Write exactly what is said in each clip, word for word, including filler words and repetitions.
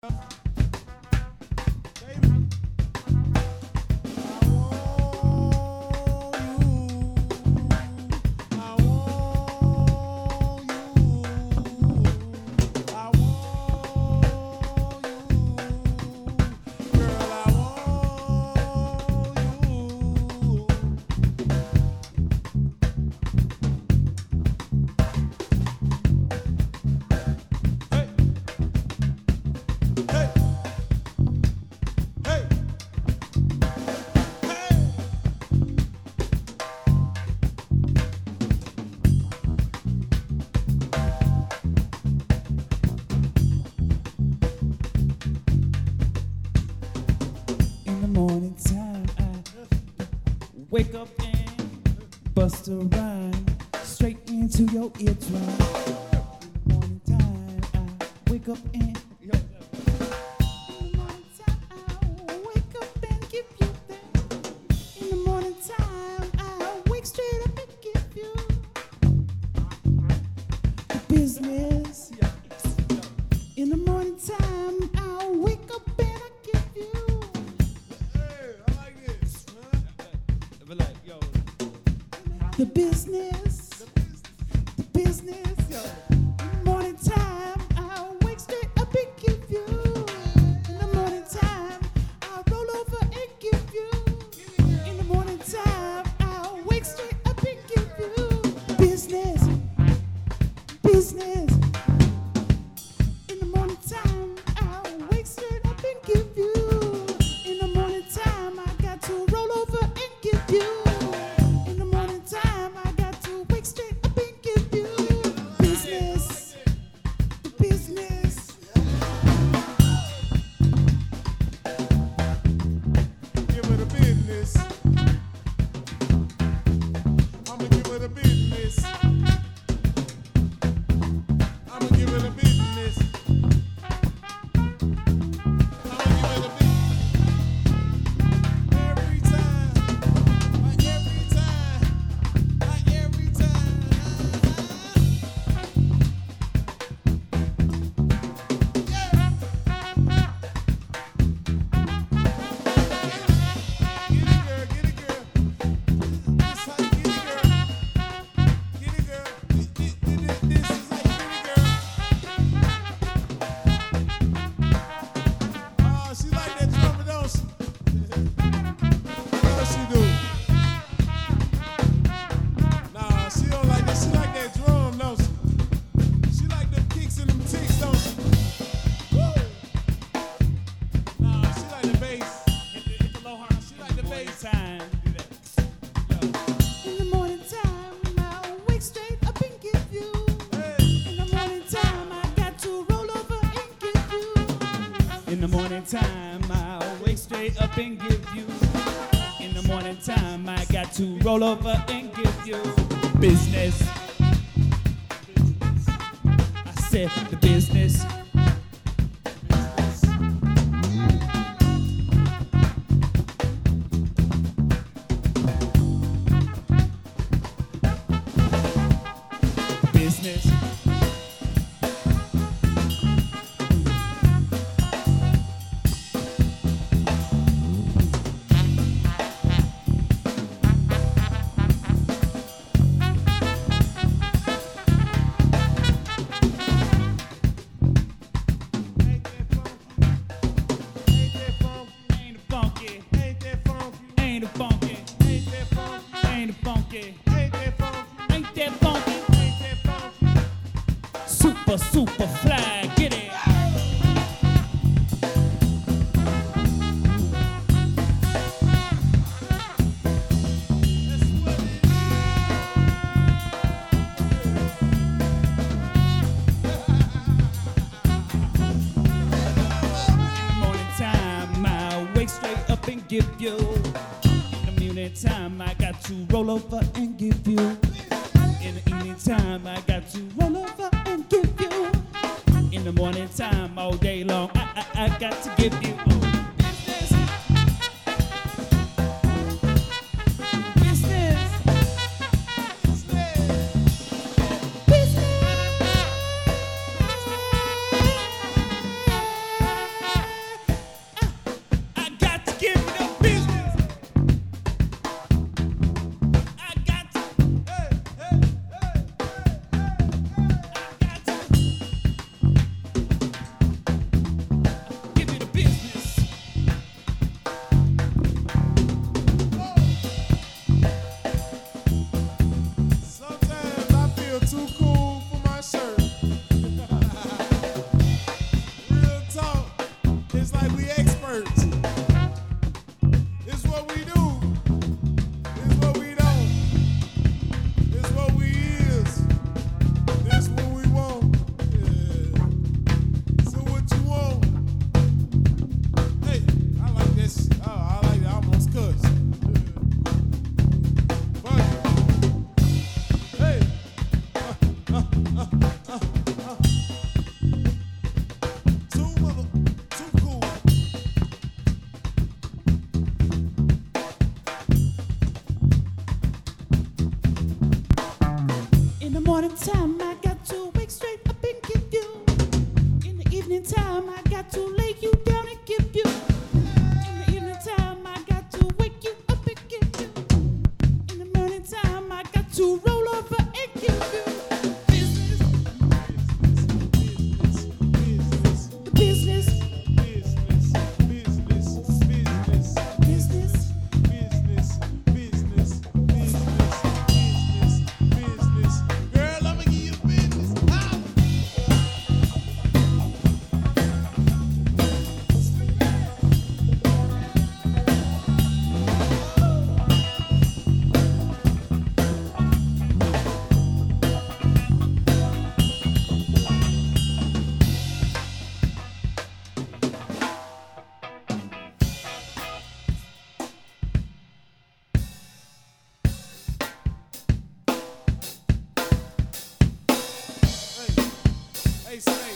Wake up and bust a rhyme straight into your eardrum. In the morning time, I wake up and in the morning time, I wake up and give you that. In the morning time, I wake straight up and give you the business. In the morning time, I wake up and I give you. The business, the business, yo. In the morning time, I wake straight up and give you. In the morning time, I roll over and give you. In the morning time, I wake straight up and give you. Business, business. In the morning time, I wake straight up and give you. In the morning time, I got to roll over and give you. In the morning time, I wake straight up and give you. In the morning time, I got to roll over and give you business. I said the business. Business. Super, super fly, get it. Morning time, I wake straight up and give you. In the morning time, I got to roll over and give you. In the evening time, I got to roll over and give you. In the morning time, all day long, I, I, I got to give you. Business. Business. Business. It's like we experts. It's what we do. It's what we don't. It's what we is. It's what we want. Yeah. So what you want? Hey, I like this. Oh, I like it. I almost cussed. In the morning time, I got to wake straight up and give you. In the evening time, I got to lay you down and give you. In the evening time, I got to wake you up and give you. In the morning time, I got to roll over and give you. Business, the business, business. Hey, Snake.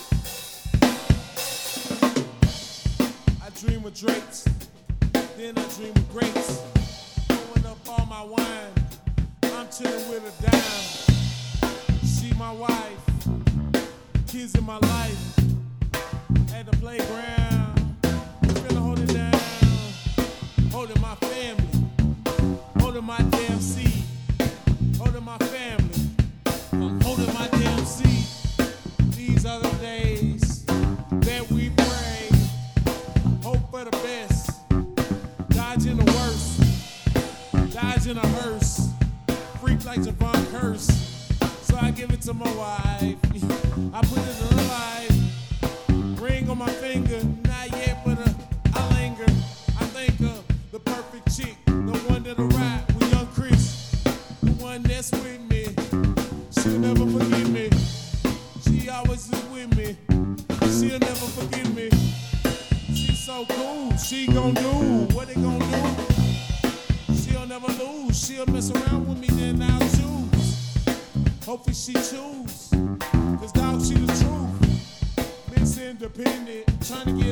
I dream of drapes, then I dream of grapes. Throwing up all my wine, I'm chilling with a dime. She my wife, kids in my life. At the playground, finna hold it down. Holding my family, holding my damn seed. Holding my family, I'm holding my damn seed. These are the days that we pray, hope for the best, dodging the worst, dodging a hearse, freak like Javon Curse. So I give it to my wife, I put it in her life, ring on my finger, not yet, but uh, I linger. I think of the perfect chick, the one that'll ride with young Chris, the one that's with me, she'll never forget me. She always is with me. She'll never forget me. She's so cool. She gon' do what they gon' do. She'll never lose. She'll mess around with me, then I'll choose. Hopefully she choose. Cause dog, she the truth. Miss Independent, trying to get